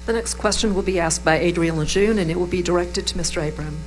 The next question will be asked by Adrian Lejeune, and it will be directed to Mr. Abram.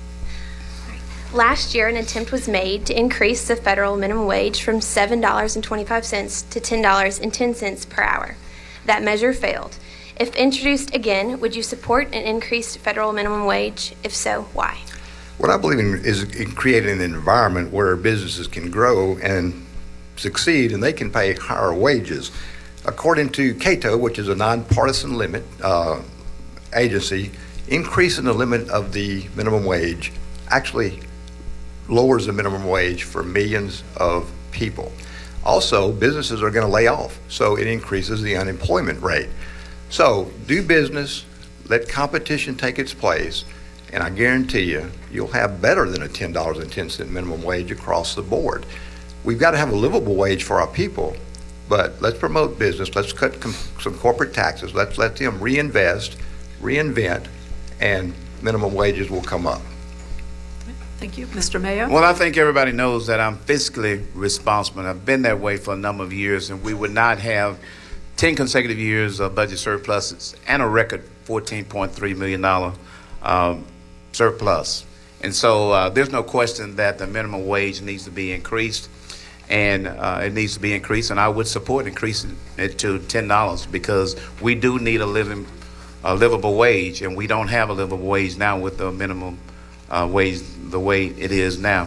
Last year, an attempt was made to increase the federal minimum wage from $7.25 to $10.10 per hour. That measure failed. If introduced again, would you support an increased federal minimum wage? If so, why? What I believe in is in creating an environment where businesses can grow and succeed, and they can pay higher wages. According to Cato, which is a nonpartisan limit agency, increasing the limit of the minimum wage actually lowers the minimum wage for millions of people. Also, businesses are going to lay off, so it increases the unemployment rate. So do business, let competition take its place, and I guarantee you, you'll have better than a $10.10 minimum wage across the board. We've got to have a livable wage for our people, but let's promote business, let's cut some corporate taxes, let's let them reinvest, reinvent, and minimum wages will come up. Thank you. Mr. Mayo? Well, I think everybody knows that I'm fiscally responsible. I've been that way for a number of years, and we would not have 10 consecutive years of budget surpluses and a record $14.3 million surplus. And so there's no question that the minimum wage needs to be increased, and it needs to be increased, and I would support increasing it to $10 because we do need a livable wage, and we don't have a livable wage now with the minimum wage the way it is now.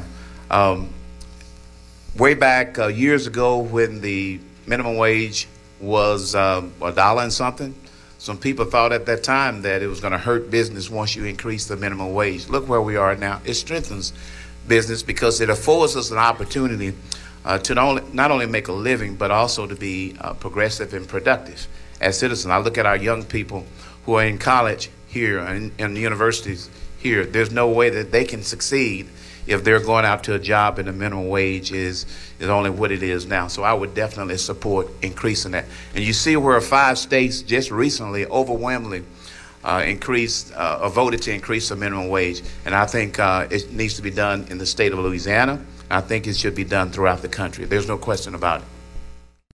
Way back years ago when the minimum wage was $1 and something, some people thought at that time that it was going to hurt business once you increase the minimum wage. Look where we are now. It strengthens business because it affords us an opportunity to not only make a living, but also to be progressive and productive as citizens. I look at our young people who are in college here and in the universities here. There's no way that they can succeed if they're going out to a job and the minimum wage is only what it is now. So I would definitely support increasing that. And you see where 5 states just recently overwhelmingly voted to increase the minimum wage. And I think it needs to be done in the state of Louisiana. I think it should be done throughout the country. There's no question about it.